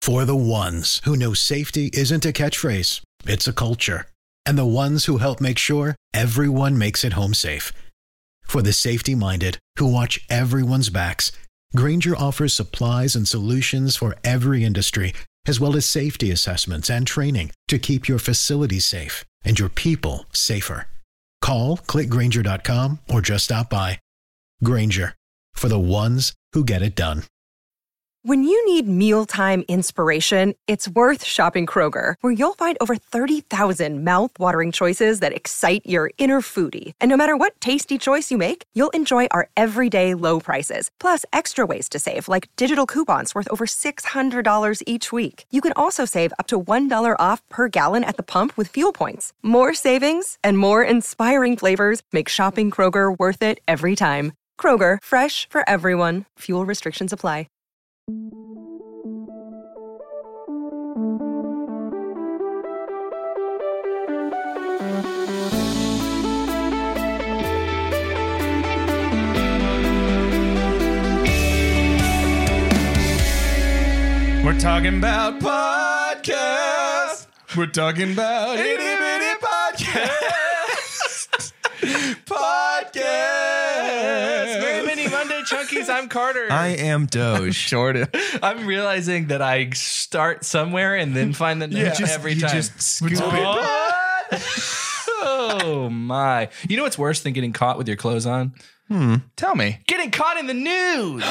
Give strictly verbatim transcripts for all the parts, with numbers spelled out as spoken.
For the ones who know safety isn't a catchphrase, it's a culture. And the ones who help make sure everyone makes it home safe. For the safety-minded who watch everyone's backs, Grainger offers supplies and solutions for every industry, as well as safety assessments and training to keep your facilities safe and your people safer. Call, click Grainger dot com, or just stop by. Grainger, for the ones who get it done. When you need mealtime inspiration, it's worth shopping Kroger, where you'll find over thirty thousand mouth-watering choices that excite your inner foodie. And no matter what tasty choice you make, you'll enjoy our everyday low prices, plus extra ways to save, like digital coupons worth over six hundred dollars each week. You can also save up to one dollar off per gallon at the pump with fuel points. More savings and more inspiring flavors make shopping Kroger worth it every time. Kroger, fresh for everyone. Fuel restrictions apply. We're talking about podcasts. We're talking about itty bitty podcast. Podcast. Very many Monday Chunkies. I'm Carter. I am Doge. Jordan. I'm realizing that I start somewhere and then find the note just- every you time. just scoop it. Oh my! You know what's worse than getting caught with your clothes on? Hmm. Tell me. Getting caught in the news.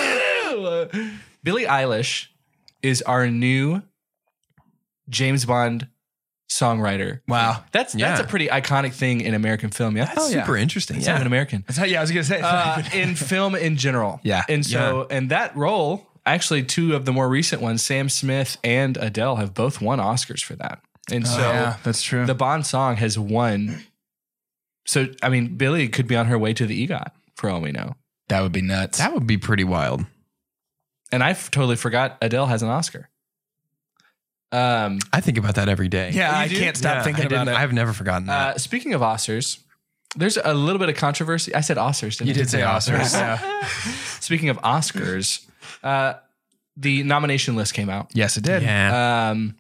Ew. Billie Eilish is our new James Bond songwriter. Wow. That's Yeah. that's a pretty iconic thing in American film. Yeah, That's super interesting. It's Yeah. not even American. That's how, yeah, I was going to say. Uh, in film in general. Yeah. And so, and that role, actually, two of the more recent ones, Sam Smith and Adele, have both won Oscars for that. And Oh, so, yeah, that's true. The Bond song has won. So, I mean, Billie could be on her way to the EGOT for all we know. That would be nuts. That would be pretty wild. And I f- totally forgot Adele has an Oscar. Um, I think about that every day. yeah, I you do? can't stop Yeah, thinking I about didn't- it. I've never forgotten that. uh, speaking of Oscars, there's a little bit of controversy. I said Oscars, didn't You I? did say Oscars. Yeah. Speaking of Oscars, uh, the nomination list came out. Yes, it did. yeah. Um,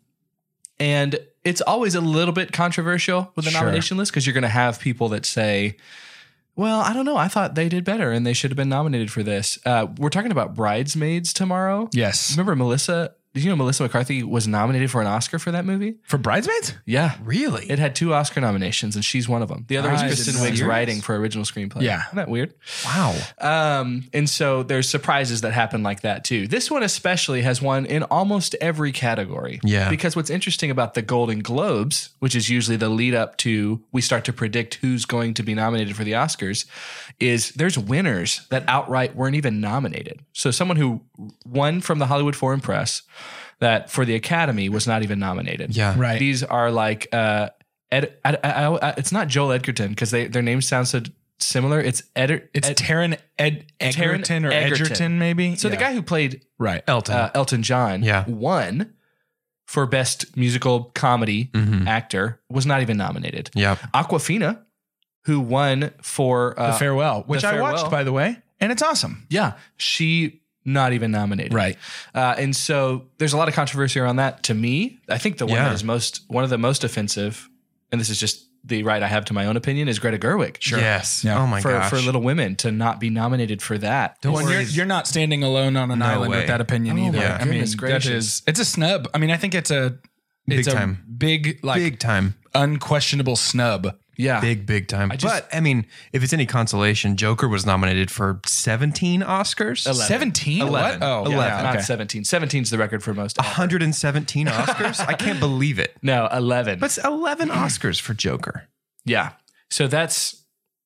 and it's always a little bit controversial with the Sure. nomination list because you're going to have people that say, well, I don't know. I thought they did better and they should have been nominated for this. Uh, we're talking about Bridesmaids tomorrow. Yes. Remember Melissa? Did you know Melissa McCarthy was nominated for an Oscar for that movie? For Bridesmaids? Yeah. Really? It had two Oscar nominations and she's one of them. The other was I Kristen didn't know. Wiig's Serious? writing for original screenplay. Yeah. Isn't that weird? Wow. Um, and so there's surprises that happen like that too. This one especially has won in almost every category. Yeah. Because what's interesting about the Golden Globes, which is usually the lead up to we start to predict who's going to be nominated for the Oscars, is there's winners that outright weren't even nominated. So someone who won from the Hollywood Foreign Press that for the Academy was not even nominated. Yeah. Right. These are like, uh, Ed, I, I, I, it's not Joel Edgerton because they their names sound so similar. It's Ed. It's Ed, Taron Ed, Taron Egerton or Egerton. Edgerton, maybe? So the Yeah. guy who played Right. Elton. uh, Elton John Yeah. won for Best Musical Comedy Mhm. Actor, was not even nominated. Yeah. Aquafina, who won for uh, The Farewell, which The I watched, Farewell. by the way, and it's awesome. yeah, she not even nominated. Right. Uh, and so there's a lot of controversy around that. To me, I think the one Yeah. that is most one of the most offensive, and this is just the right I have to my own opinion, is Greta Gerwig. Yes. Yeah. Oh my for, gosh. for Little Women to not be nominated for that. Don't Well, worry. you're, you're not standing alone on an No island way. with that opinion Oh either. my I mean, goodness that gracious. is, it's a snub. I mean, I think it's a it's Big a time. big, like Big time. unquestionable snub. Yeah. Big, big time. I just- but, I mean, if it's any consolation, Joker was nominated for seventeen Oscars. Eleven. seventeen? Eleven. What? Oh, Yeah, eleven. not okay. seventeen. seventeen is the record for most. one hundred seventeen Oscars? I can't believe it. No, eleven. But it's eleven Oscars for Joker. yeah. So that's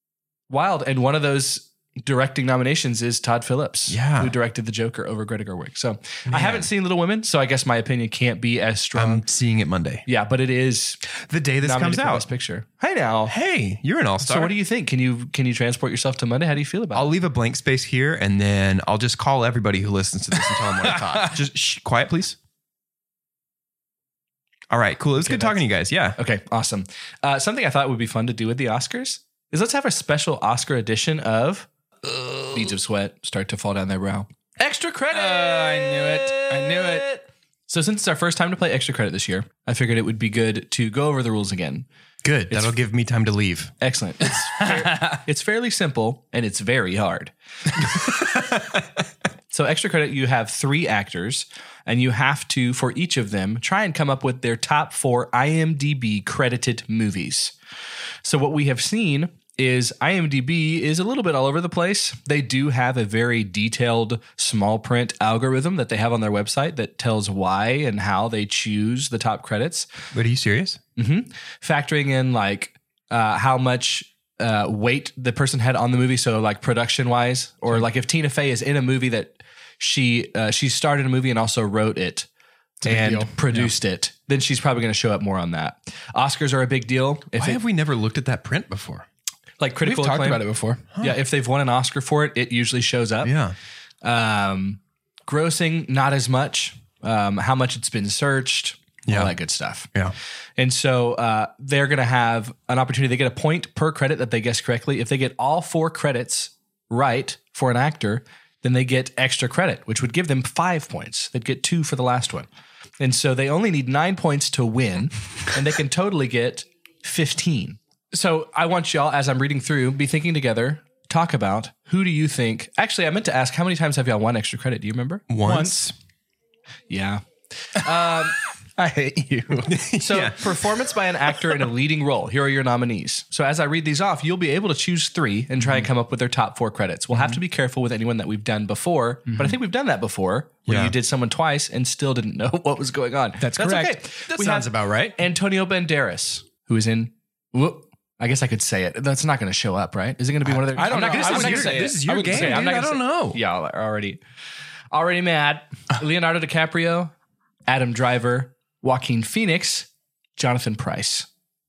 wild. And one of those directing nominations is Todd Phillips, Yeah. who directed The Joker over Greta Gerwig. So I haven't seen Little Women, so I guess my opinion can't be as strong. I'm seeing it Monday. yeah, but it is The day this nominated comes for out. Best Picture. Hey now. Hey, you're an all-star. So what do you think? Can you can you transport yourself to Monday? How do you feel about I'll it? leave a blank space here, and then I'll just call everybody who listens to this and tell them what I thought. Just shh, quiet, please. All right, cool. It was Okay, good talking to you guys. Yeah. Okay, awesome. Uh, something I thought would be fun to do with the Oscars is let's have a special Oscar edition of Beads of Sweat Start to Fall Down Their Brow. Extra credit. Uh, I knew it. I knew it. So since it's our first time to play Extra Credit this year, I figured it would be good to go over the rules again. Good. That'll give me time to leave. Excellent. It's, fair, it's fairly simple, and it's very hard. So Extra Credit, you have three actors, and you have to, for each of them, try and come up with their top four IMDb credited movies. So what we have seen is IMDb is a little bit all over the place. They do have a very detailed small print algorithm that they have on their website that tells why and how they choose the top credits. Wait, are you serious? Mm-hmm. Factoring in like uh, how much uh, weight the person had on the movie. So like production wise, or like if Tina Fey is in a movie that she uh, she started a movie and also wrote it and deal. produced it, then she's probably going to show up more on that. Oscars are a big deal. If Why it, have we never looked at that print before? like We've critical talked acclaim, about it before. yeah, if they've won an Oscar for it, it usually shows up. Yeah. Um, grossing, not as much. Um, how much it's been searched, Yeah. all that good stuff. Yeah. And so uh, they're going to have an opportunity. They get a point per credit that they guess correctly. If they get all four credits right for an actor, then they get extra credit, which would give them five points. They'd get two for the last one. And so they only need nine points to win, and they can totally get fifteen. So I want y'all, as I'm reading through, be thinking together, talk about who do you think. Actually, I meant to ask, how many times have y'all won extra credit? Do you remember? Once. Yeah. Um, I hate you. So Yeah. performance by an actor in a leading role. Here are your nominees. So as I read these off, you'll be able to choose three and try and come up with their top four credits. We'll have to be careful with anyone that we've done before, but I think we've done that before where Yeah. you did someone twice and still didn't know what was going on. That's correct. Okay. That We sounds have about right. Antonio Banderas, who is in, whoop, I guess I could say it. That's not going to show up, right? Is it going to be one of their? I don't I'm not know. Gonna, I I'm was not gonna gonna say say it. it. This is I your wouldn't game, say it. I'm not dude. I gonna don't say- know. Yeah, already, already mad. Leonardo DiCaprio, Adam Driver, Joaquin Phoenix, Jonathan Pryce.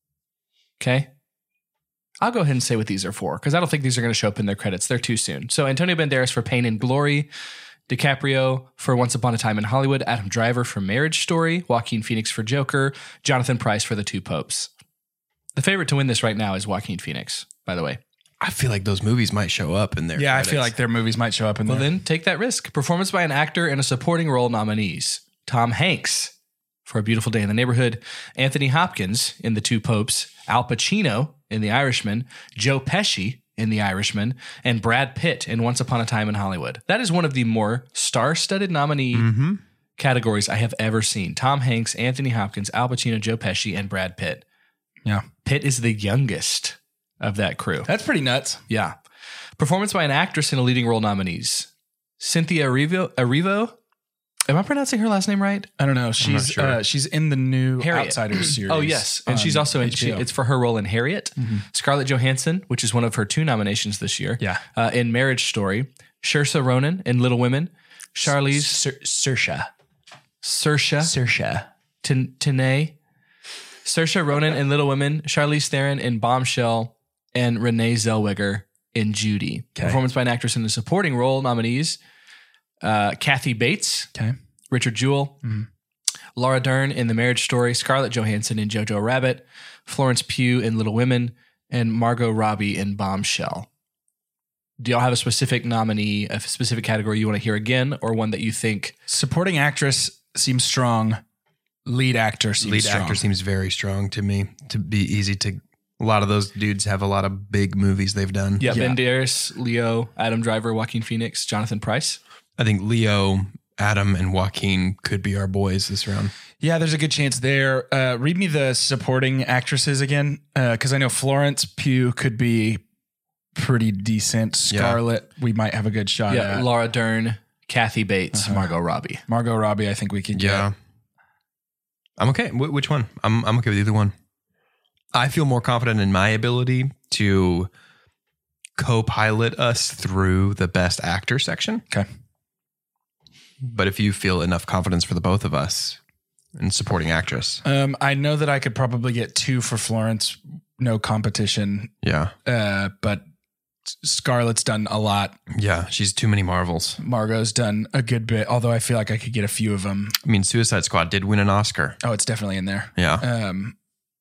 Okay. I'll go ahead and say what these are for because I don't think these are going to show up in their credits. They're too soon. So Antonio Banderas for Pain and Glory, DiCaprio for Once Upon a Time in Hollywood, Adam Driver for Marriage Story, Joaquin Phoenix for Joker, Jonathan Pryce for The Two Popes. The favorite to win this right now is Joaquin Phoenix, by the way. I feel like those movies might show up in there. Yeah, I feel like their movies might show up in Well, there. then take that risk. Performance by an actor in a supporting role nominees. Tom Hanks for A Beautiful Day in the Neighborhood, Anthony Hopkins in The Two Popes, Al Pacino in The Irishman, Joe Pesci in The Irishman, and Brad Pitt in Once Upon a Time in Hollywood. That is one of the more star-studded nominee categories I have ever seen. Tom Hanks, Anthony Hopkins, Al Pacino, Joe Pesci, and Brad Pitt. Yeah. Pitt is the youngest of that crew. That's pretty nuts. Yeah. Performance by an actress in a leading role nominees. Cynthia Erivo. Erivo? Am I pronouncing her last name right? I don't know. She's sure. uh, she's in the new Harriet. Outsiders series. Oh, yes. And on she's also in, she, H B O. it's for her role in Harriet. Scarlett Johansson, which is one of her two nominations this year. Yeah. Uh, in Marriage Story. Saoirse Ronan in Little Women. Charlize Sir- Saoirse. Saoirse Saoirse. Tin- Tinay. Saoirse Ronan in Little Women. Charlize Theron in Bombshell. And Renee Zellweger in Judy. Okay. Performance by an actress in a supporting role nominees. Uh, Kathy Bates. Okay. Richard Jewell, Laura Dern in The Marriage Story, Scarlett Johansson in Jojo Rabbit, Florence Pugh in Little Women, and Margot Robbie in Bombshell. Do y'all have a specific nominee, a specific category you want to hear again, or one that you think? Supporting actress seems strong. Lead actor seems lead strong. actor seems very strong to me. To be easy to, a lot of those dudes have a lot of big movies they've done. Yeah, Yeah. Banderas, Leo, Adam Driver, Joaquin Phoenix, Jonathan Pryce. I think Leo, Adam, and Joaquin could be our boys this round. Yeah, there's a good chance there. Uh, read me the supporting actresses again, because I know Florence Pugh could be pretty decent. Yeah. Scarlett, we might have a good shot Yeah, at. Laura Dern, Kathy Bates, Margot Robbie. Margot Robbie, I think we could get. Yeah. I'm okay. Wh- which one? I'm I'm okay with either one. I feel more confident in my ability to co-pilot us through the best actor section. Okay. But if you feel enough confidence for the both of us in supporting actress, Um, I know that I could probably get two for Florence, no competition. yeah, Uh, but Scarlett's done a lot. yeah, she's too many Marvels. Margot's done a good bit, although I feel like I could get a few of them. I mean, Suicide Squad did win an Oscar. Oh, it's definitely in there. Yeah, Um,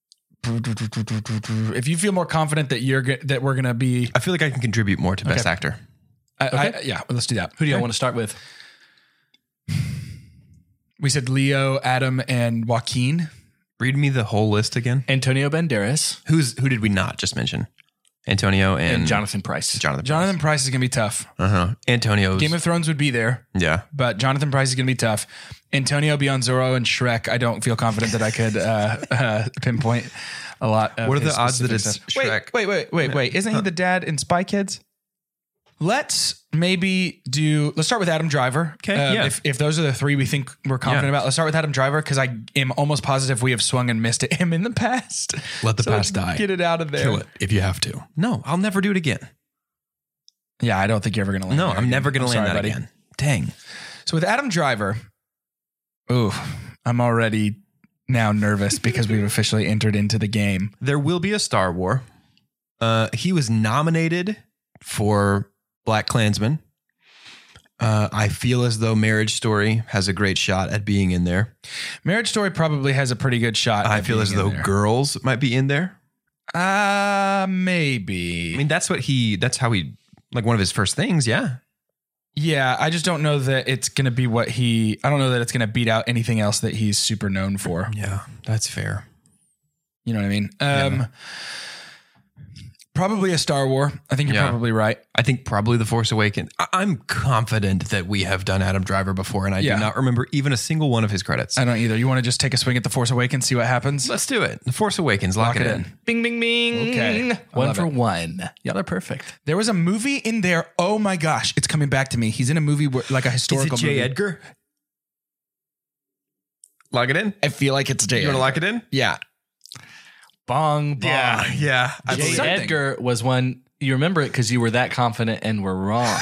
if you feel more confident that you're go- that we're gonna be, I feel like I can contribute more to best Okay. actor. I, I, yeah, let's do that. Who do y'all Okay. want to start with? We said Leo, Adam, and Joaquin. Read me the whole list again. Antonio Banderas Who's who did we not just mention? Antonio and, and Jonathan Pryce. Jonathan. Jonathan Pryce is going to be tough. Uh huh. Antonio's Game of Thrones would be there, yeah. but Jonathan Pryce is going to be tough. Antonio beyond Zorro and Shrek, I don't feel confident that I could uh, uh, pinpoint a lot. Of What are the his odds that specific it's stuff. Shrek? Wait, wait, wait, wait, wait. Isn't he the dad in Spy Kids? Let's maybe do. Let's start with Adam Driver. Okay, Um, yeah. If, if those are the three we think we're confident Yeah. about, let's start with Adam Driver because I am almost positive we have swung and missed at him in the past. Let the So past let's die. Get it out of there. Kill it if you have to. No, I'll never do it again. Yeah, I don't think you're ever going to land. No, there I'm again. never going to land sorry, that buddy. again. Dang. So with Adam Driver, ooh, I'm already now nervous because we've officially entered into the game. There will be a Star War. Uh, he was nominated for Black Klansman. Uh, I feel as though Marriage Story has a great shot at being in there. Marriage Story probably has a pretty good shot. I at feel being as in though there. Girls might be in there. Uh, maybe. I mean, that's what he, that's how he, like one of his first things. Yeah. Yeah, I just don't know that it's going to be what he, I don't know that it's going to beat out anything else that he's super known for. Yeah. That's fair. You know what I mean? Um, Yeah. Probably a Star War. I think you're Yeah. probably right. I think probably The Force Awakens. I- I'm confident that we have done Adam Driver before, and I Yeah. do not remember even a single one of his credits. I don't either. You want to just take a swing at The Force Awakens, see what happens? Let's do it. The Force Awakens. Lock, Lock it it in. in. Bing, bing, bing. Okay. I One love for it. one. Y'all are perfect. There was a movie in there. Oh my gosh, it's coming back to me. He's in a movie where, like a Is it historical J. movie. Edgar? Lock it in. I feel like it's J. You want to lock it in? Yeah. Bong, bong. yeah. I J. believe- something. Edgar was one. You remember it because you were that confident and were wrong.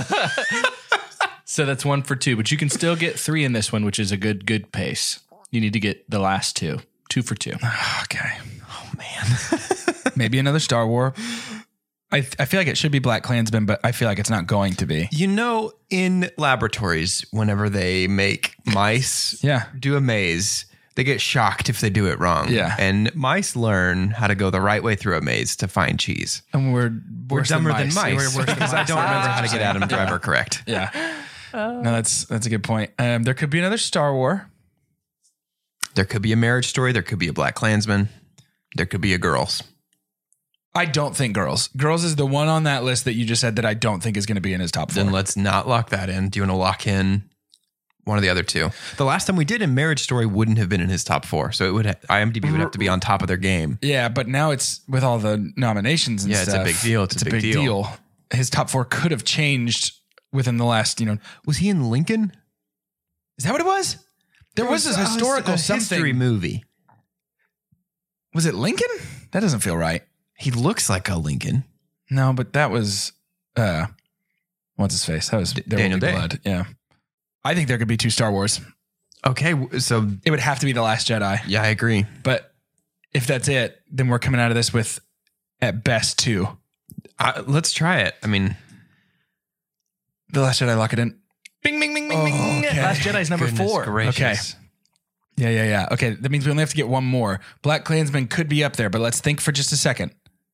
So that's one for two, but you can still get three in this one, which is a good, good pace. You need to get the last two. Two for two. Okay. Oh man. Maybe another Star War. I I feel like it should be Black Klansman, but I feel like it's not going to be. You know, in laboratories, whenever they make mice Yeah. do a maze, they get shocked if they do it wrong. Yeah. And mice learn how to go the right way through a maze to find cheese. And we're We're worse dumber than mice. mice. We're worse than because I mice. don't remember how to get Adam Driver correct. Yeah. No, that's that's a good point. Um, there could be another Star War. There could be a Marriage Story. There could be a Black Klansman. There could be a Girls. I don't think Girls. Girls is the one on that list that you just said that I don't think is going to be in his top four. Then let's not lock that in. Do you want to lock in one of the other two? The last time we did in Marriage Story wouldn't have been in his top four. So it would ha- IMDb would have to be on top of their game. Yeah, but now it's with all the nominations and Yeah, it's a stuff. big deal. It's a big deal. His top four could have changed within the last, you know, Was he in Lincoln? is that what it was? There was this a- historical a something. history movie. Was it Lincoln? That doesn't feel right. He looks like a Lincoln. No, but that was uh what's his face? That was There Will Daniel Be Day. Blood. Yeah. I think there could be two Star Wars. Okay, w- so It would have to be The Last Jedi. yeah, I agree. But if that's it, then we're coming out of this with at best two. Uh, let's try it. I mean, The Last Jedi, lock it in. Bing, bing, bing, bing, Oh, bing. okay. Last Jedi's number goodness four. gracious. Yeah, yeah, yeah. Okay, that means we only have to get one more. Black Klansman could be up there, but let's think for just a second.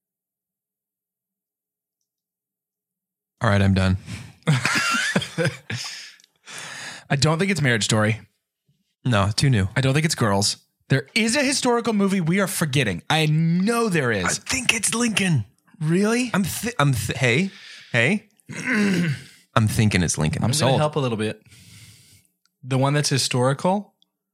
All right, I'm done. I don't think it's Marriage Story. No, too new. I don't think it's Girls. There is a historical movie we are forgetting. I know there I is. think it's Lincoln. Really? I'm. Th- I'm. Th- hey, hey. I'm thinking it's Lincoln. I'm I'm going sold. to help a little bit. The one that's historical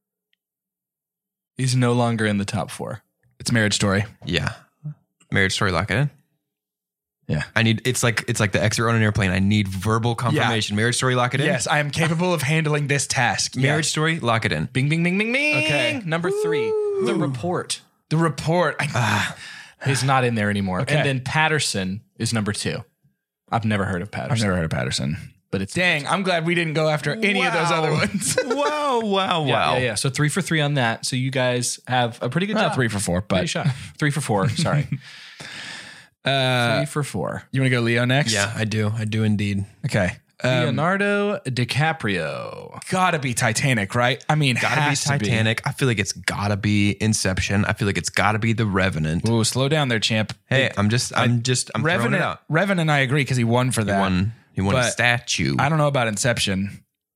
is no longer in the top four. It's Marriage Story. Yeah. Marriage Story. Lock it in. Yeah. I need. It's like it's like the exit on an airplane. I need verbal confirmation. Marriage Story. Lock it in. Yes, I am capable of handling this task. Marriage Yeah. Story. Lock it in. Bing, bing, bing, bing, bing. Okay. Number three, The Report The Report. I, is not in there anymore. Okay. And then Patterson is number two. I've never heard of Patterson. I've never heard of Patterson. but it's Dang, I'm glad we didn't go after any of those Wow. other ones. wow! Wow! Yeah, Wow! yeah, yeah. So three for three on that. So you guys have a pretty good Well, job. three for four, Pretty but shot. Three for four. Sorry. uh, three for four. you want to go Leo next? Yeah, I do. I do indeed. Okay. Um, Leonardo DiCaprio. gotta be Titanic, right? I mean, Gotta be has to Titanic. I feel like it's gotta be Inception. I feel like it's gotta be The Revenant. Ooh, slow down there, champ. Hey, I'm just, I'm just, I'm throwing it Revenant. out. Revenant, I agree because he won for He that. won. He won a But statue. I don't know about Inception.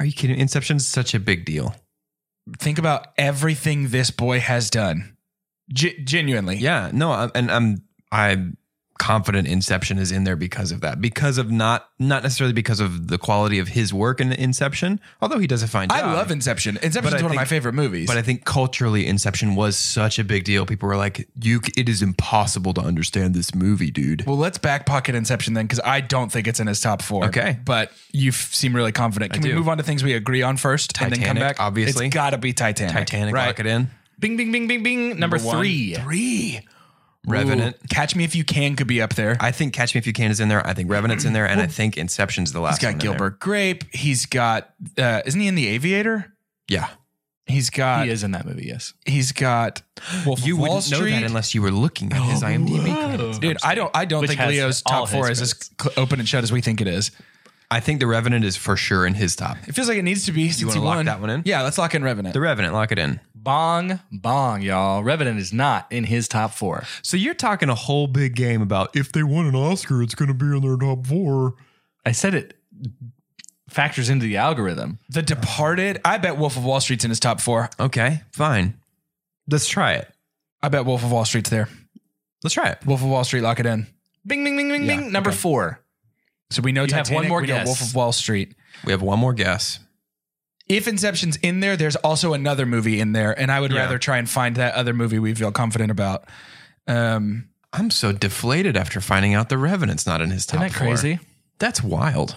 Are you kidding? Inception's such a big deal. Think about everything this boy has done. G- genuinely. Yeah, no, I'm, and I'm I'm confident Inception is in there because of that. Because of not not necessarily because of the quality of his work in Inception, although he does a fine job. I love Inception. Inception's But I one of think- my favorite movies. But I think culturally, Inception was such a big deal. People were like, "You, it is impossible to understand this movie, dude." well, let's back pocket Inception then, because I don't think it's in his top four. Okay. But you f- seem really confident. Can we do. move on to things we agree on first and then come Titanic, back? obviously. It's got to be Titanic. Titanic, right? lock it in. Bing, bing, bing, bing, bing. Number, one. three. Three. Revenant. Ooh, Catch Me If You Can could be up there. I think Catch Me If You Can is in there. I think Revenant's in there, and I think Inception's the last. He's got one in there. Gilbert Grape. He's got, uh, isn't he in The Aviator? Yeah, He's got, He is in that movie, yes. he's got Wolf you of Wall wouldn't know Street. that unless you were looking at his IMDb credits. Dude, I don't, I don't Which think has Leo's all top four his is as cl- open and shut as we think it is. I think The Revenant is for sure in his top. It feels like it needs to be. Since wanna he lock won. that one in? Yeah, let's lock in Revenant. The Revenant, lock it in. Bong, bong, y'all. Revenant is not in his top four. So you're talking a whole big game about if they won an Oscar, it's going to be in their top four. I said it factors into the algorithm. The Departed. I bet Wolf of Wall Street's in his top four. Okay, fine. Let's try it. I bet Wolf of Wall Street's there. Let's try it. Wolf of Wall Street, lock it in. Bing, bing, bing, bing, Yeah, bing. Number okay. four. So we know You have Titanic. one more we know guess. Wolf of Wall Street. We have one more guess. If Inception's in there, there's also another movie in there, and I would Yeah. rather try and find that other movie we feel confident about. Um, I'm so deflated after finding out The Revenant's not in his top Isn't that four. crazy? That's wild.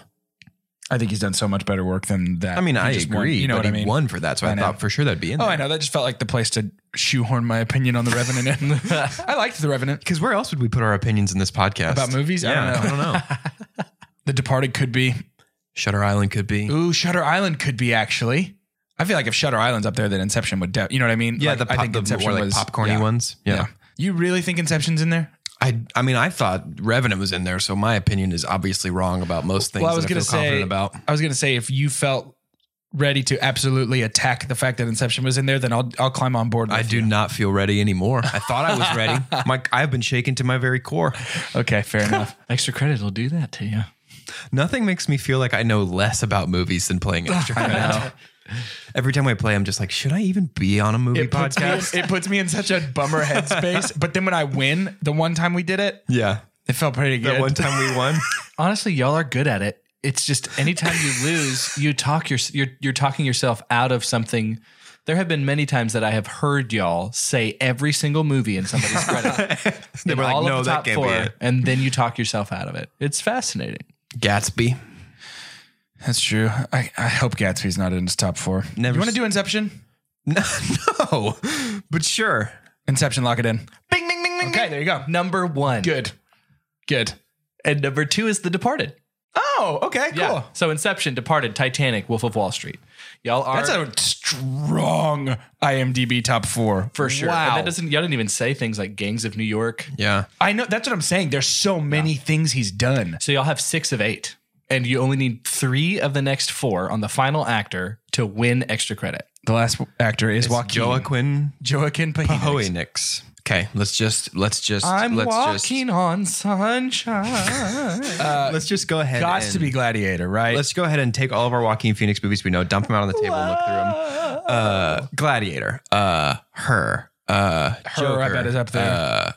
I think he's done so much better work than that. I mean, He I just agree. won. You know but what I he mean? won for that, so I, I know. thought for sure that'd be in Oh, there. I know. That just felt like the place to shoehorn my opinion on The Revenant in. I liked The Revenant. Because where else would we put our opinions in this podcast? About movies? I Yeah, don't know. I don't know. The Departed could be. Shutter Island could be. Ooh, Shutter Island could be actually. I feel like if Shutter Island's up there, then Inception would. De- you know what I mean? Yeah, Like, the, I pop, think the Inception more like was popcorny yeah. ones. Yeah. Yeah. You really think Inception's in there? I I mean, I thought Revenant was in there, so my opinion is obviously wrong about most things Well, I was that I gonna feel confident say. about. I was gonna say if you felt ready to absolutely attack the fact that Inception was in there, then I'll I'll climb on board. With I do you. not feel ready anymore. I thought I was ready. My, I've been shaken to my very core. Okay, fair enough. Extra credit will do that to you. Nothing makes me feel like I know less about movies than playing extra credit. Every time I play, I'm just like, should I even be on a movie It puts, me podcast? in, it puts me in such a bummer headspace. But then when I win, the one time we did it, yeah. it felt pretty good. That one time we won. Honestly, y'all are good at it. It's just anytime you lose, you talk your, you're you're talking yourself out of something. There have been many times that I have heard y'all say every single movie in somebody's credit. They in were like, all no, of the that top can't four, be it. and then you talk yourself out of it. It's fascinating. Gatsby. That's true. I, I hope Gatsby's not in his top four. Never You want s- to do Inception? No, no, but sure. Inception, lock it in. Bing, bing, bing, bing. Okay, bing. there you go. Number one. Good. Good. And number two is The Departed. Oh, okay, cool. Yeah. So Inception, Departed, Titanic, Wolf of Wall Street. Y'all are That's a strong IMDb top four. for sure. Wow. And that doesn't y'all didn't even say things like Gangs of New York. Yeah. I know. That's what I'm saying. There's so many things he's done. So y'all have six of eight. And you only need three of the next four on the final actor to win extra credit. The last actor is Joaquin. Joaquin Joaquin Phoenix. Phoenix. Okay, let's just let's just I'm let's walking on sunshine. just let's just go ahead. Got and, to be Gladiator, right? Let's go ahead and take all of our Joaquin Phoenix movies we know, dump them out on the table, and look through them. Uh, Gladiator. Uh, her. Uh, Her, Joker, I bet, is up there. Uh,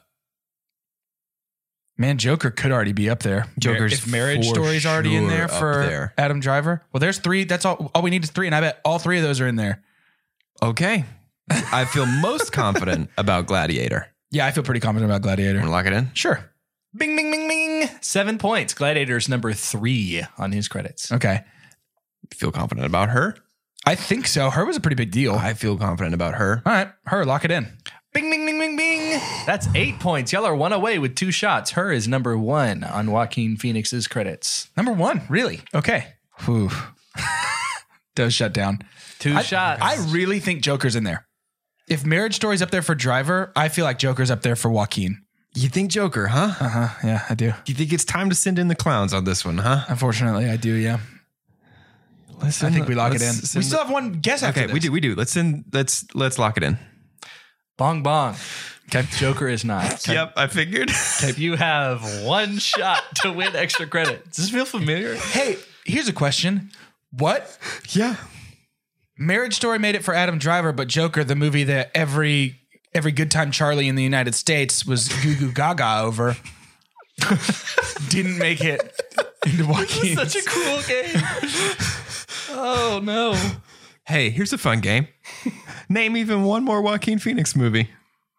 Man, Joker could already be up there. Joker's if Marriage for Story's already in sure there up for there. Adam Driver. Well, there's three. That's all. All we need is three, and I bet all three of those are in there. okay. I feel most confident about Gladiator. Yeah, I feel pretty confident about Gladiator. Want to lock it in? Sure. Bing, bing, bing, bing. Seven points. Gladiator's number three on his credits. Okay. Feel confident about her. I think so. Her was a pretty big deal. I feel confident about her. All right, her, lock it in. Bing, bing, bing, bing, bing. That's eight points. Y'all are one away with two shots. Her is number one on Joaquin Phoenix's credits. Number one, really? Okay. Whew. Does shut down. Two I, shots. I really think Joker's in there. If Marriage Story's up there for Driver, I feel like Joker's up there for Joaquin. You think Joker, huh? Uh huh. Yeah, I do. You think it's time to send in the clowns on this one, huh? Unfortunately, I do. Yeah. Let's I think we lock it in. let's We send still have one guess after Okay, this. we do, we do. Let's send. Let's let's lock it in. Bong, bong. Okay. Joker is not. Yep, I figured. You have one shot to win extra credit. Does this feel familiar? Hey, here's a question. What? Yeah. Marriage Story made it for Adam Driver, but Joker, the movie that every every Good Time Charlie in the United States was goo goo gaga over, didn't make it into Joaquin. Such a cruel game. Oh no. Hey, here's a fun game. Name even one more Joaquin Phoenix movie.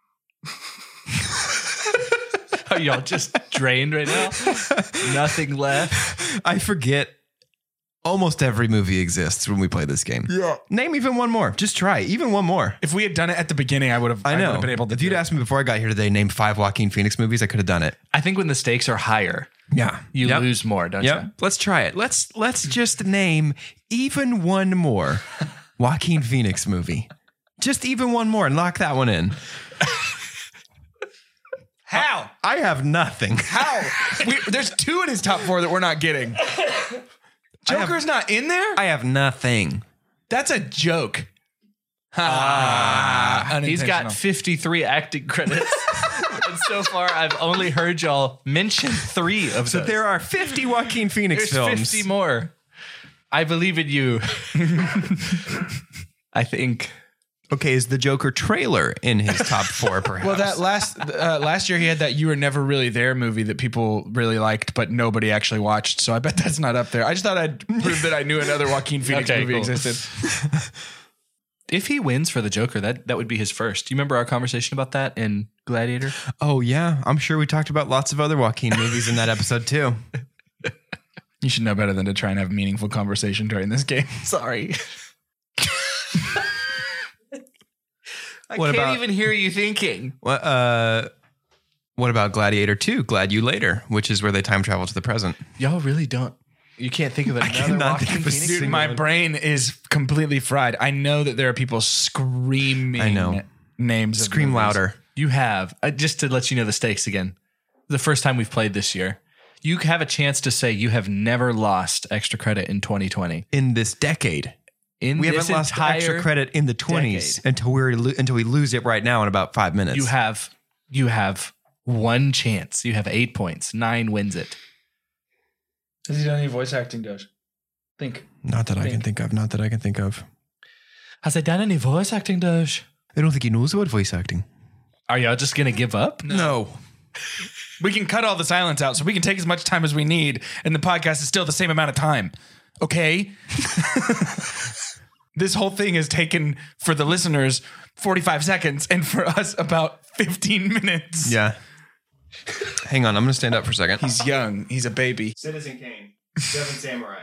Are y'all just drained right now? Nothing left. I forget almost every movie exists when we play this game. Yeah. Name even one more. Just try. Even one more. If we had done it at the beginning, I would have. I know. would have been able to. If do you'd it. asked me before I got here today, name five Joaquin Phoenix movies, I could have done it. I think when the stakes are higher, Yeah. you Yep. lose more, don't Yep. you? Let's try it. Let's let's just name even one more Joaquin Phoenix movie. Just even one more and lock that one in. How? I have nothing. How? we, there's two in his top four that we're not getting. Joker's not in there? I have nothing. That's a joke. Ah, He's got fifty-three acting credits. And so far, I've only heard y'all mention three of So those. there are fifty Joaquin Phoenix There's films. fifty more. I believe in you. I think. Okay, is the Joker trailer in his top four, perhaps? Well, that last uh, last year he had that "You Were Never Really There" movie that people really liked, but nobody actually watched. So I bet that's not up there. I just thought I'd prove that I knew another Joaquin Phoenix Okay, movie cool. existed. If he wins for the Joker, that, that would be his first. Do you remember our conversation about that in Gladiator? Oh, yeah. I'm sure we talked about lots of other Joaquin movies in that episode, too. You should know better than to try and have meaningful conversation during this game. Sorry. I What can't about- even hear you thinking. What, uh, what about Gladiator two, Glad You Later, which is where they time travel to the present? Y'all really don't. You can't think of another cannot Joaquin think of a Phoenix Dude, single- my brain is completely fried. I know that there are people screaming I know. names. of Scream movies. louder. You have, uh, just to let you know the stakes again, the first time we've played this year, you have a chance to say you have never lost extra credit in twenty twenty. In this decade. In We this haven't lost entire extra credit in the twenties decade. until we lo- until we lose it right now in about five minutes. You have, you have one chance. You have eight points. Nine wins it. Has he done any voice acting, Doge? Think. Not that I can think of. Not that I can think of. Has he done any voice acting, Doge? I don't think he knows about voice acting. Are y'all just going to give up? No. We can cut all the silence out so we can take as much time as we need, and the podcast is still the same amount of time. Okay? This whole thing has taken, for the listeners, forty-five seconds, and for us, about fifteen minutes. Yeah. Hang on. I'm going to stand up for a second. He's young. He's a baby. Citizen Kane. Seven Samurai.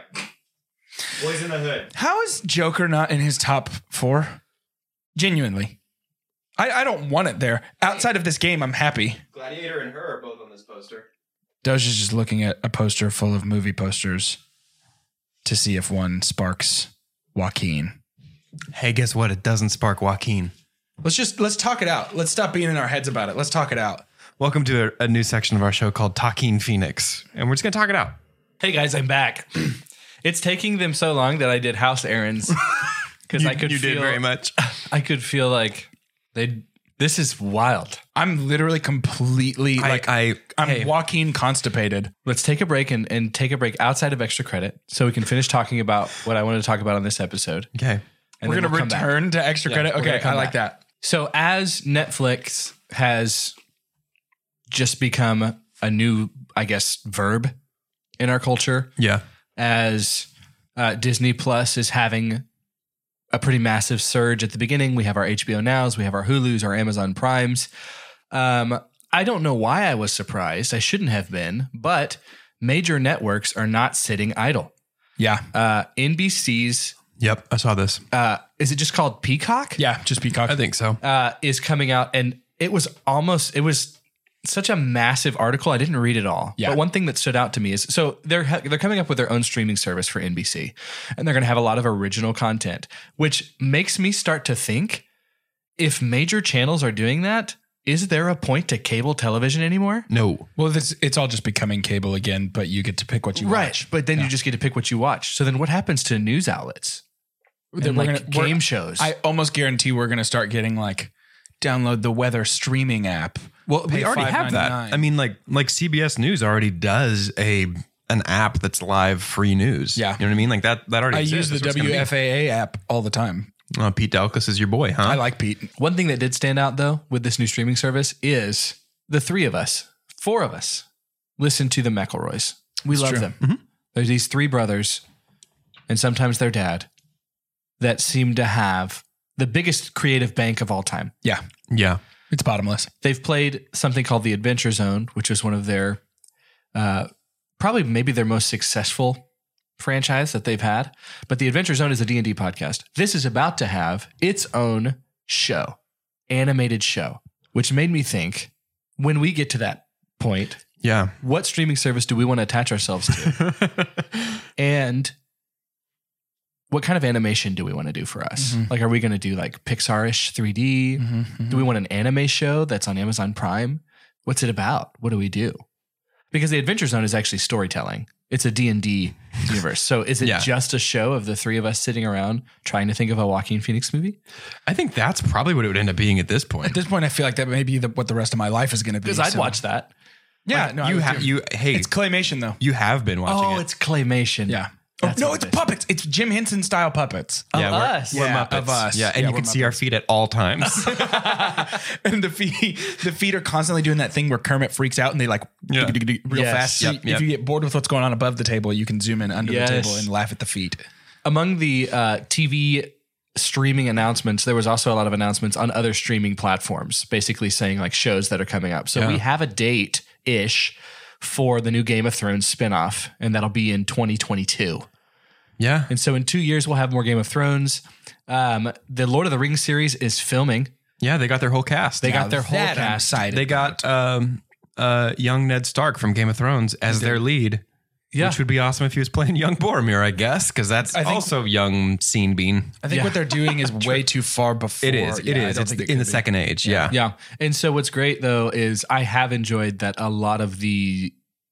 Boys in the Hood. How is Joker not in his top four? Genuinely. I, I don't want it there. Outside of this game, I'm happy. Gladiator and her are both on this poster. Doge is just looking at a poster full of movie posters to see if one sparks Joaquin. Hey, guess what? It doesn't spark Joaquin. Let's just, let's talk it out. Let's stop being in our heads about it. Let's talk it out. Welcome to a, a new section of our show called Talking Phoenix. And we're just going to talk it out. Hey guys, I'm back. It's taking them so long that I did house errands because I could you feel did very much. I could feel like they. This is wild. I'm literally completely like, I, I'm hey, Joaquin constipated. Let's take a break and, and take a break outside of extra credit so we can finish talking about what I wanted to talk about on this episode. okay. And We're then going to we'll come back. return to extra Yeah, credit. we're Okay, gonna come I like back. that. So as Netflix has just become a new, I guess, verb in our culture, Yeah. as uh, Disney Plus is having a pretty massive surge at the beginning. We have our H B O Nows, we have our Hulus, our Amazon Primes. Um, I don't know why I was surprised. I shouldn't have been, but major networks are not sitting idle. Yeah. Uh, N B C's, Yep. I saw this. uh, is it just called Peacock? Yeah, just Peacock. I think so. Uh, is coming out, and it was almost, it was such a massive article. I didn't read it all. Yeah. But one thing that stood out to me is, so they're ha- they're coming up with their own streaming service for N B C, and they're going to have a lot of original content, which makes me start to think, if major channels are doing that, is there a point to cable television anymore? No. Well, this, it's all just becoming cable again, but you get to pick what you Right, watch. but then you just get to pick what you watch. So then what happens to news outlets? Then And we're like gonna- we're- game shows. I almost guarantee we're going to start getting like download the weather streaming app. Well, Pay we already have that. five ninety-nine. I mean, like like C B S News already does a an app that's live free news. Yeah. You know what I mean? Like that, that already I exists. use the That's what it's W gonna F A A app all the time. be. Uh, Pete Delkus is your boy, huh? I like Pete. One thing that did stand out though with this new streaming service is the three of us, four of us, listen to the McElroys. We It's love true. them. Mm-hmm. There's these three brothers, and sometimes their dad, that seem to have the biggest creative bank of all time. Yeah. Yeah. It's bottomless. They've played something called the Adventure Zone, which is one of their, uh, probably maybe their most successful franchise that they've had. But the Adventure Zone is a D and D podcast. This is about to have its own show, animated show, which made me think, when we get to that point, Yeah. what streaming service do we want to attach ourselves to? And what kind of animation do we want to do for us? Mm-hmm. Like, are we going to do like Pixar-ish three D? Do we want an anime show that's on Amazon Prime? What's it about? What do we do? Because the Adventure Zone is actually storytelling. It's a D and D universe. So is it Yeah. just a show of the three of us sitting around trying to think of a Joaquin Phoenix movie? I think that's probably what it would end up being at this point. At this point, I feel like that may be the, what the rest of my life is going to be. Because I'd so- watch that. Yeah. Like, no, I you would have too. you. Hey, It's claymation though. you have been watching Oh, it. it's claymation. Yeah. Oh, That's no, what it's it is. puppets. It's Jim Henson style puppets. yeah, Of we're, us. we're Yeah, Muppets. of us. Yeah, and Yeah, you we're can see our feet at all times. And the feet, the feet are constantly doing that thing where Kermit freaks out and they like Yeah. real Yes. fast. So Yep, if yep. you get bored with what's going on above the table, you can zoom in under Yes. the table and laugh at the feet. Among the uh, T V streaming announcements, there was also a lot of announcements on other streaming platforms, basically saying like shows that are coming up. So Yeah. we have a date ish for the new Game of Thrones spinoff, and that'll be in twenty twenty-two. yeah, And so in two years, we'll have more Game of Thrones. Um, the Lord of the Rings series is filming. yeah. They got their whole cast. They got their whole That I'm cast. excited They got um, uh, young Ned Stark from Game of Thrones as their lead. Yeah. Which would be awesome if he was playing young Boromir, I guess, because that's I think- also young Scene Bean. I think Yeah. what they're doing is way too far before. It is. It Yeah, I is. don't It's think it in the could be. second age. Yeah. Yeah. And so what's great though is I have enjoyed that a lot of the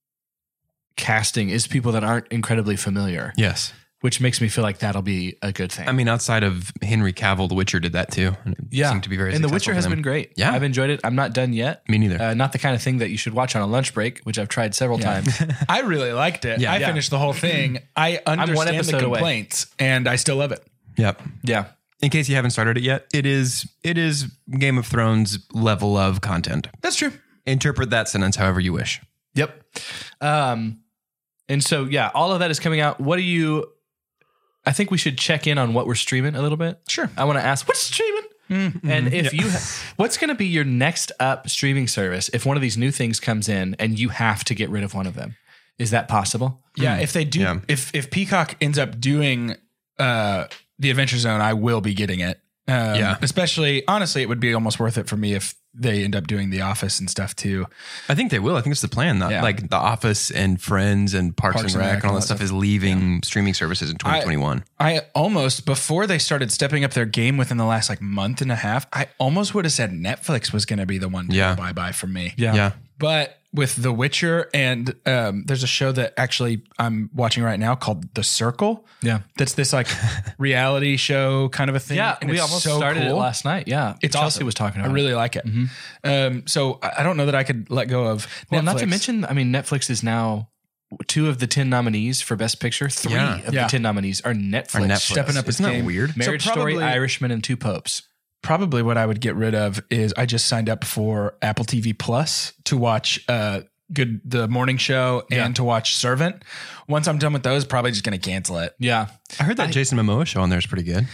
casting is people that aren't incredibly familiar, Yes. which makes me feel like that'll be a good thing. I mean, outside of Henry Cavill, The Witcher did that too. And it yeah. seemed to be very and The successful Witcher for has them. been great. Yeah. I've enjoyed it. I'm not done yet. Me neither. Uh, not the kind of thing that you should watch on a lunch break, which I've tried several Yeah. times. I really liked it. Yeah. I Yeah. finished the whole thing. I one understand the episode away. complaints and I still love it. Yep. Yeah. In case you haven't started it yet, it is it is Game of Thrones level of content. That's true. Interpret that sentence however you wish. Yep. Um, and so, yeah, all of that is coming out. What do you, I think we should check in on what we're streaming a little bit. Sure. I want to ask, what's streaming? And if you, ha- what's going to be your next up streaming service if one of these new things comes in and you have to get rid of one of them? Is that possible? Yeah, if they do, Yeah. if if Peacock ends up doing uh, the Adventure Zone, I will be getting it. Um, Yeah. especially honestly, it would be almost worth it for me if they end up doing The Office and stuff too. I think they will. I think it's the plan. The, Yeah. Like The Office and Friends and Parks, and Rec and all that stuff is leaving streaming services in twenty twenty-one. I almost before they started stepping up their game within the last like month and a half, I almost would have said Netflix was going to be the one to Yeah. go bye bye for me. yeah. But with The Witcher and um, there's a show that actually I'm watching right now called The Circle. Yeah. That's this like reality show kind of a thing. Yeah. and We it's almost so started it cool. last night. Yeah. It's Chelsea awesome. was talking about I it. really like it. Um, so I I don't know that I could let go of Well, Netflix. not to mention, I mean, Netflix is now two of the ten nominees for Best Picture. Three Yeah. of Yeah. the ten nominees are Netflix. Or Netflix. stepping up its Isn't that game. weird? Marriage So Story, probably- Irishman, and Two Popes. Probably what I would get rid of is I just signed up for Apple T V Plus to watch uh good the morning show and Yeah. to watch Servant. Once I'm done with those, probably just going to cancel it. Yeah. I heard that Jason Momoa show on there is pretty good.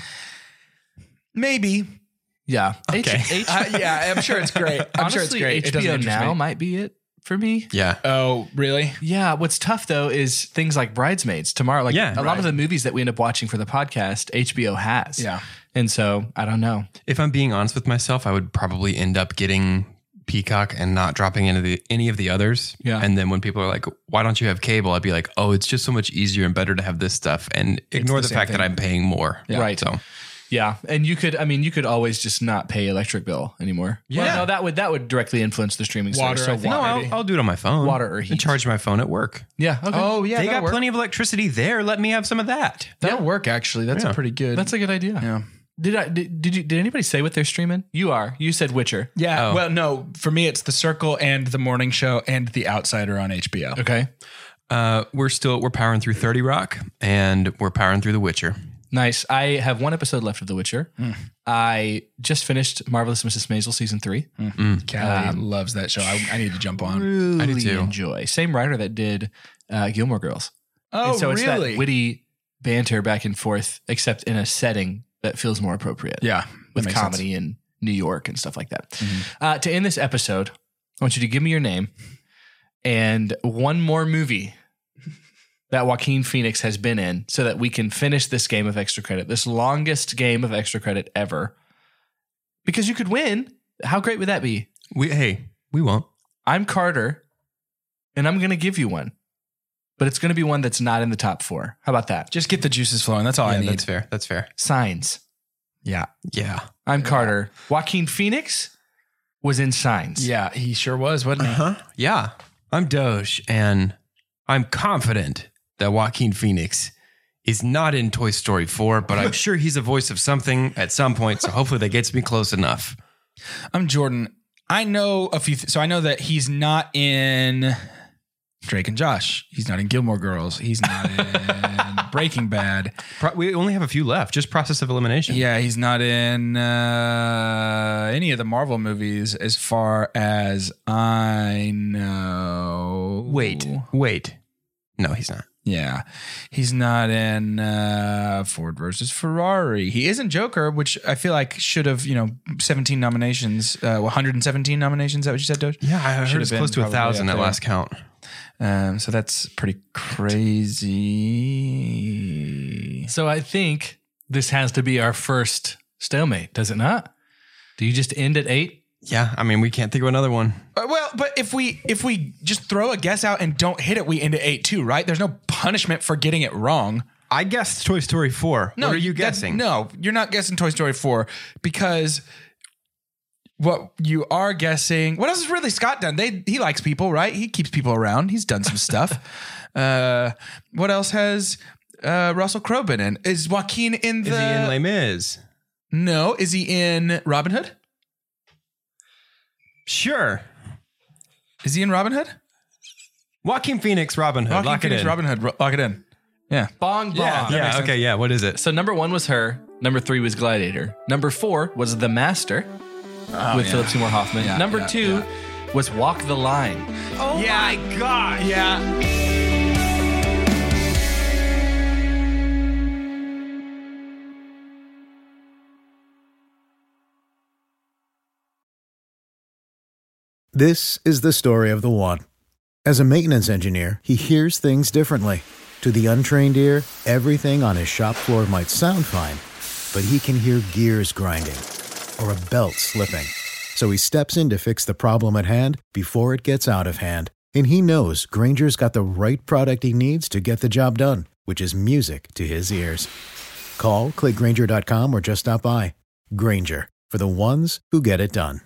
Maybe. Yeah. Okay. H- H- Uh, yeah, I'm sure it's great. I'm honestly, sure it's great. It H doesn't B O interest Now me. might be it for me. Yeah. Oh, really? Yeah. What's tough though is things like Bridesmaids tomorrow. Like Yeah, a lot right. of the movies that we end up watching for the podcast, H B O has. Yeah. And so I don't know. If I'm being honest with myself, I would probably end up getting Peacock and not dropping into the any of the others. Yeah. And then when people are like, "Why don't you have cable?" I'd be like, "Oh, it's just so much easier and better to have this stuff," and ignore the the, same fact thing. that I'm paying more. Right. So Yeah. And you could, I mean, you could always just not pay electric bill anymore. Yeah. Well, no, that would, that would directly influence the streaming Water, service. I So think. no, Maybe. I'll, I'll do it on my phone. Water or And heat. charge my phone at work. yeah. Okay. Oh, yeah. they that'll got work. plenty of electricity there. Let me have some of that. That'll work, actually. That's Yeah. a pretty good. That's a good idea. yeah. Did I, did, did you, did anybody say what they're streaming? You are. You said Witcher. Yeah. Oh. Well, no, for me, it's The Circle and The Morning Show and The Outsider on H B O. Okay. Uh, we're still we're powering through thirty Rock, and we're powering through The Witcher. Nice. I have one episode left of The Witcher. Mm. I just finished Marvelous Missus Maisel season three. Mm. Mm. Callie um, loves that show. I, I need to jump on. Really I do too. Enjoy. Same writer that did uh, Gilmore Girls. Oh, and so it's really? that witty banter back and forth, except in a setting that feels more appropriate. Yeah, with comedy in New York and stuff like that. Mm-hmm. Uh, to end this episode, I want you to give me your name and one more movie that Joaquin Phoenix has been in so that we can finish this game of extra credit, this longest game of extra credit ever. Because you could win. How great would that be? We Hey, we won't. I'm Carter, and I'm going to give you one. But it's going to be one that's not in the top four. How about that? Just get the juices flowing. That's all yeah, I need. That's fair. That's fair. Signs. Yeah. Yeah. I'm Carter. Joaquin Phoenix was in Signs. Yeah, he sure was, wasn't he? Uh-huh. Yeah. I'm Doge, and I'm confident that Joaquin Phoenix is not in Toy Story four, but I'm sure he's a voice of something at some point, so hopefully that gets me close enough. I'm Jordan. I know a few, th- so I know that he's not in Drake and Josh. He's not in Gilmore Girls. He's not in Breaking Bad. Pro- we only have a few left, just process of elimination. Yeah, he's not in uh, any of the Marvel movies as far as I know. Wait, wait. No, he's not. Yeah, he's not in uh, Ford versus Ferrari. He isn't Joker, which I feel like should have, you know, seventeen nominations, uh, one hundred seventeen nominations. Is that what you said, Doge? Yeah, I heard it's close to a thousand at last count. Um, so that's pretty crazy. So I think this has to be our first stalemate, does it not? Do you just end at eight? Yeah, I mean, we can't think of another one. Uh, well, but if we if we just throw a guess out and don't hit it, we end at eight too, right? There's no punishment for getting it wrong. I guessed Toy Story four. No, what are you that- guessing? No, you're not guessing Toy Story four because what you are guessing. What else has Ridley Scott done? They he likes people, right? He keeps people around. He's done some stuff. Uh, what else has uh, Russell Crowe been in? Is Joaquin in the? Is he in Les Mis? No, is he in Robin Hood? Sure. Is he in Robin Hood? Joaquin Phoenix, Robin Hood. Joaquin Lock Phoenix, it in. Robin Hood. Ro- Lock it in. Yeah. Bong bong. Yeah, that Yeah, makes okay, sense. yeah. What is it? So number one was her. Number three was Gladiator. Number four was The Master Oh, with yeah. Philip Seymour Hoffman. Yeah, number yeah, two yeah. was Walk the Line. Oh Yeah. my God. Yeah. This is the story of the one. As a maintenance engineer, he hears things differently. To the untrained ear, everything on his shop floor might sound fine, but he can hear gears grinding or a belt slipping. So he steps in to fix the problem at hand before it gets out of hand. And he knows Grainger's got the right product he needs to get the job done, which is music to his ears. Call, click Grainger dot com, or just stop by. Grainger, for the ones who get it done.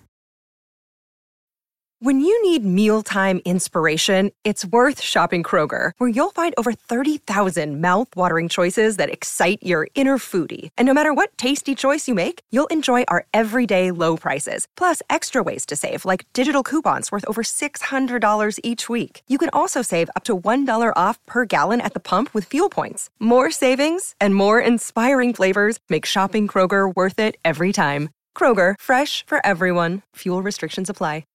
When you need mealtime inspiration, it's worth shopping Kroger, where you'll find over thirty thousand mouthwatering choices that excite your inner foodie. And no matter what tasty choice you make, you'll enjoy our everyday low prices, plus extra ways to save, like digital coupons worth over six hundred dollars each week. You can also save up to one dollar off per gallon at the pump with fuel points. More savings and more inspiring flavors make shopping Kroger worth it every time. Kroger, fresh for everyone. Fuel restrictions apply.